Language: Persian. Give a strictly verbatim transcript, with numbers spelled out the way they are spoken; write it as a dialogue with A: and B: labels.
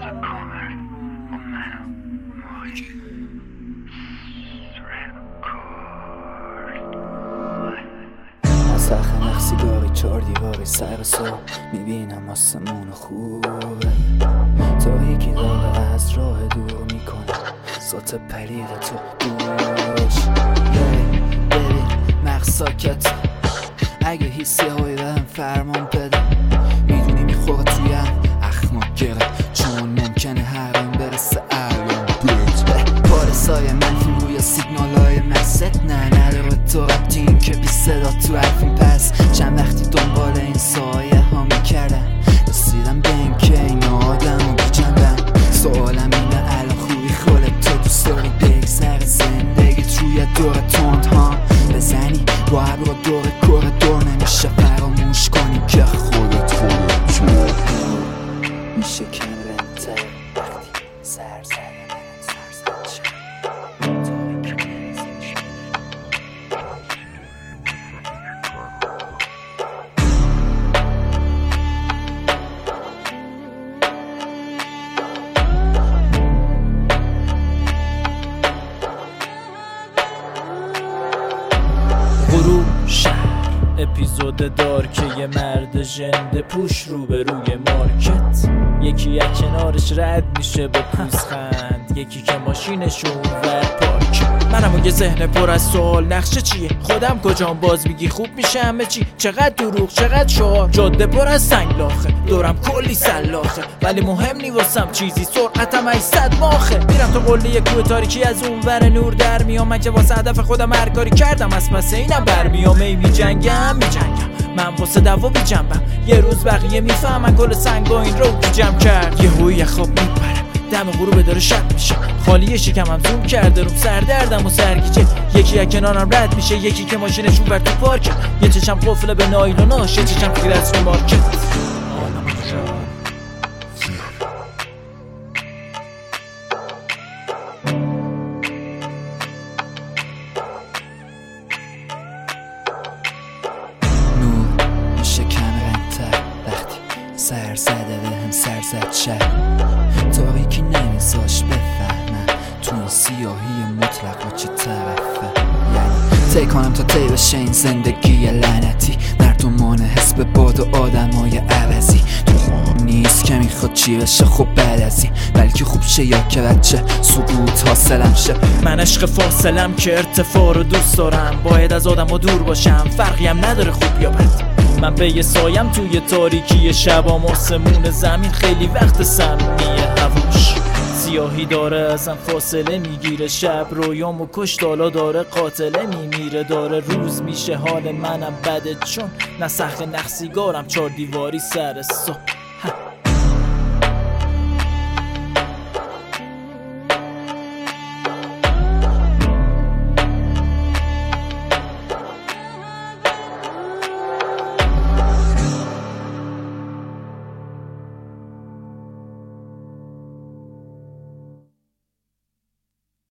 A: سخن نخ سیگاری چار دیواری سر صبح میبینم آسمون خوبه تاریکی داره از راه دور میکنه صوت پریر تو دوش ببین مغز ساکت اگه حسی هایی بهم فرمان بده میدونی میخوره تویم اخما گره چون ممکنه هرم برسه الان پارسای منفی روی سیگنال های مست نه نداره تو ربطی این که بی صدا تو حرفیم پس چند وقتی دنبال این سایه ها میکردم رسیدم به این که این آدم و بیچندم سوالم اینه الان خوبی خودت تو دوست داری بگذر زندگیت روی دور تند ها بزنی با ابرو دور کور دور نمیشه فراموش کنی که خودت خودت تو میشه کمرنتر وقتی سر زده منم سر زد شد
B: غروب شهر اپیزود دار که یه مرد ژنده پوش رو به روی مارکت یکی از کنارش رد میشه با پوزخند یکی که ماشینشو ور پارک منم و یه ذهن پر از سوال نقشه چیه خودم کجام باز میگی خوب میشه همه چی چقدر دروغ چقدر شعار جاده پر از سنگلاخه دورم کلی سلاخه ولی مهم نی واسم چیزی سرعتم هشتصد ماخه میرم تو قله کوه تاریکی از اون ور نور در میام من که واسه هدف خودم هر کاری کردم از پس اینم برمیام ای میجنگم میجنگم من واسه دوا بی جنبم یه روز بقیه میفهمن کل سنگا این رو کی جمع کرد یه هوی خواب میپرم دم غروب داره شب میشه خالی شکم هم زوم کرده روم سردردم و سرگیجه یکی از کنارم رد میشه یکی که ماشینش اون ور تو پارکه یه چشم قفله به نایلوناش یه چشم خیر از رو مارکت
A: سر زده به هم سر زد شد تاریکی نمیزاش بفهمم تو این سیاهی مطلق و چه طرفه یعنی تی کنم تا تی بشه این زندگی لعنتی مردمان حس به باد و آدم های عوضی تو نیست که میخواد چی بشه خب بعد از این بلکه خوب شه یا که بچه سقوط حاصلم شه
B: من عشق فاصلم که ارتفاع رو دوست دارم باید از آدم ها دور باشم فرقی هم نداره خوب یا بد من به یه سایم توی تاریکی شبام آسمون زمین خیلی وقت سمیه هواش سیاهی داره ازم فاصله میگیره شب رویامو کشت حالا داره قاتله میمیره داره روز میشه حال منم بده چون نسخ نخ سیگارم چار دیواری سر صبح